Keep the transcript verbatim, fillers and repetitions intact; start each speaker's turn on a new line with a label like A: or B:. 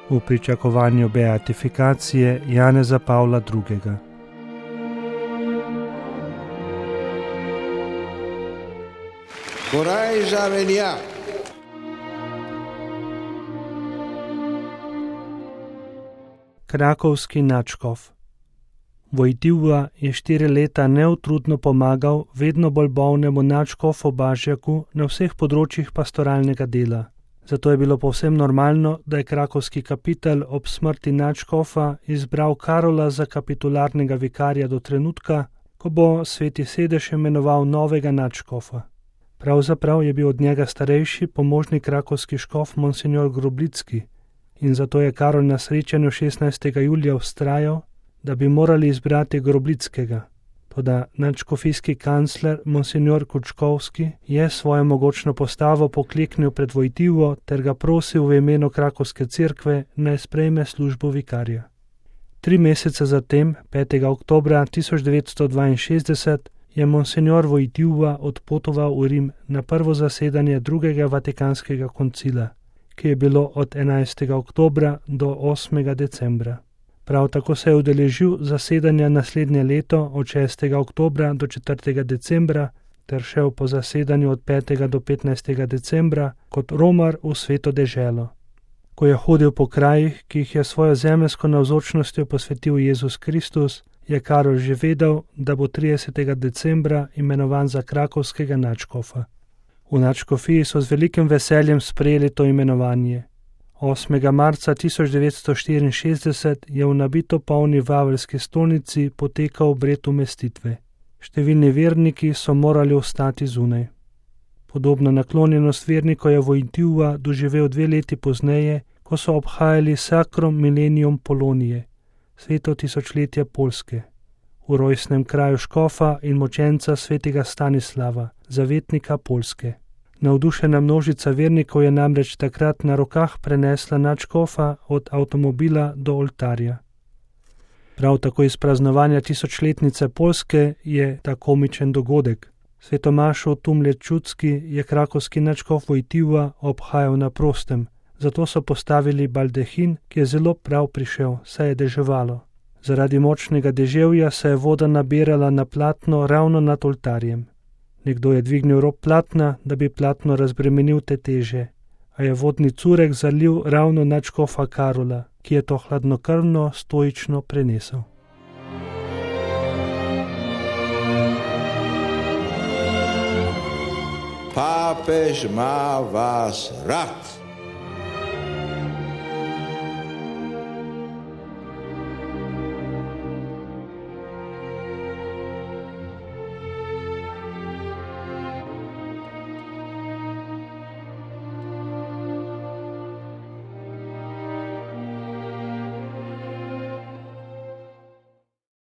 A: v pričakovanju beatifikacije Janeza Pavla drugega.
B: Korajža Venja.
A: Krakovski nadškof. Vojtiva je štiri leta neutrudno pomagal vedno bolj bolnemu nadškofu Bažjaku na vseh področjih pastoralnega dela. Zato je bilo povsem normalno, da je krakovski kapitel ob smrti nadškofa izbral Karola za kapitularnega vikarja do trenutka, ko bo Sveti sedež imenoval novega nadškofa. Pravzaprav je bil od njega starejši pomožni krakovski škof monsignor Groblicki in zato je Karol na srečanju šestnajstega julija vztrajal, da bi morali izbrati Groblickega. Toda nadškofijski kancler monsignor Kučkovski je svojo mogočno postavo pokleknil pred Vojtivo ter ga prosil v imenu krakovske cerkve, naj sprejme službo vikarja. Tri mesece zatem, petega oktobra tisoč devetsto dvainšestdeset, je monsignor Vojtiva odpotoval v Rim na prvo zasedanje drugega vatikanskega koncila, ki je bilo od enajstega oktobra do osmega decembra. Prav tako se je udeležil zasedanja naslednje leto od šestega oktobra do četrtega decembra ter šel po zasedanju od petega do petnajstega decembra kot romar v sveto deželo. Ko je hodil po krajih, ki jih je svojo zemeljsko navzočnostjo posvetil Jezus Kristus, je Karol že vedel, da bo tridesetega decembra imenovan za krakovskega nadškofa. V nadškofiji so z velikim veseljem sprejeli to imenovanje. osmega marca tisoč devetsto štiriinšestdeset je v nabito polni vaveljski stolnici potekal obred umestitve. Številni verniki so morali ostati zunaj. Podobno naklonjenost vernikov je Vojtiva doživel dve leti pozneje, ko so obhajali Sacrum Millennium Polonije, sveto tisočletje Poljske, v rojstnem kraju škofa in močenca svetega Stanislava, zavetnika Poljske. Navdušena množica vernikov je namreč takrat na rokah prenesla nadškofa od avtomobila do oltarja. Prav tako iz praznovanja tisočletnice Poljske je ta komičen dogodek. Svetomašo Tumlje-Čudski je krakovski nadškof Vojtiva obhajal na prostem, zato so postavili baldahin, ki je zelo prav prišel, saj je deževalo. Zaradi močnega deževja se je voda nabirala na platno ravno nad oltarjem. Nekdo je dvignil rob platna, da bi platno razbremenil te teže, a je vodni curek zalil ravno nadškofa Karola, ki je to hladnokrvno, stoično prenesel.
B: Papež ima vas rad.